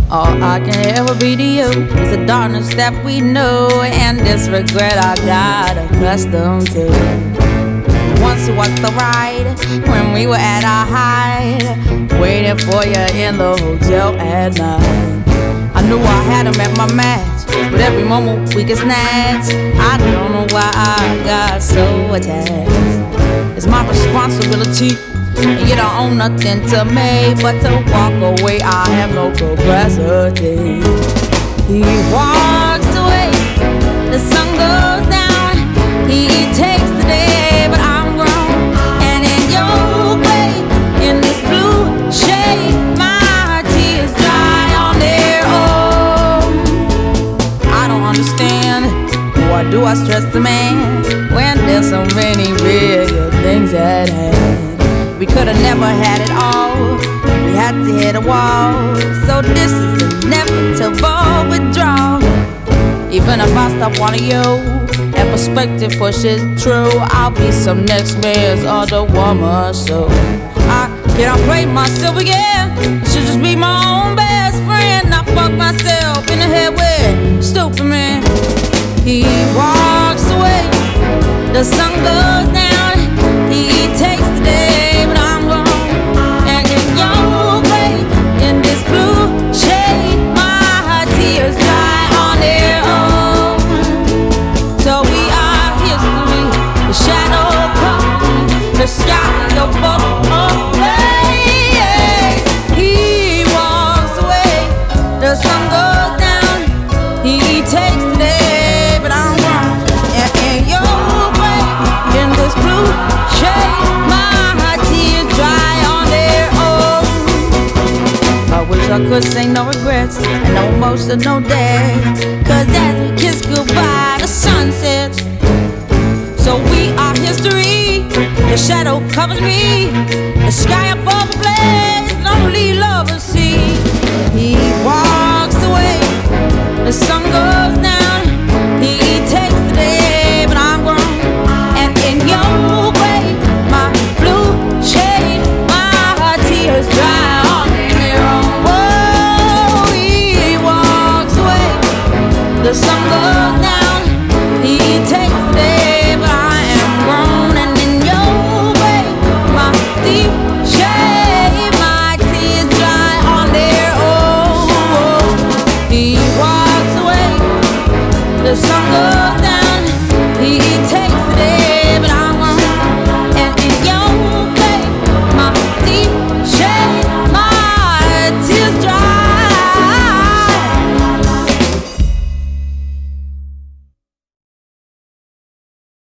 All I can ever be to you is the darkness that we know, and this regret I got accustomed to. Once was the ride when we were at our height, waiting for you in the hotel at night. I knew I had him at my match, but every moment we get snatched. I don't know why I got so attached. It's my responsibility, and you don't own nothing to me but to walk away. I have no capacity. He walks away, the sun goes down. He takes the day, but I'm grown. And in your way, in this blue shade, my tears dry on their own. I don't understand, why do I stress the man when there's so many bigger things at hand? We could've never had it all, we had to hit a wall. So this is inevitable withdrawal. Even if I stop wanting you and perspective pushes true, I'll be some next man's other woman. So I cannot play myself again, I should just be my own best friend. I fuck myself in the head with stupid man. He walks away, the sun goes down. He takes the day, but I'm gone. And in your way, in this blue shade, my tears dry on their own. So we are history, the shadow comes, the sky of both away. He walks away, the sun goes down. He takes the day, but I'm gone. And in your way, in this blue shade, my tears dry on their own. I wish I could say no regrets and no emotional day, 'cause as we kiss goodbye, the sun sets. So we are history, the shadow covers me, the sky above the blaze, lonely lovers see.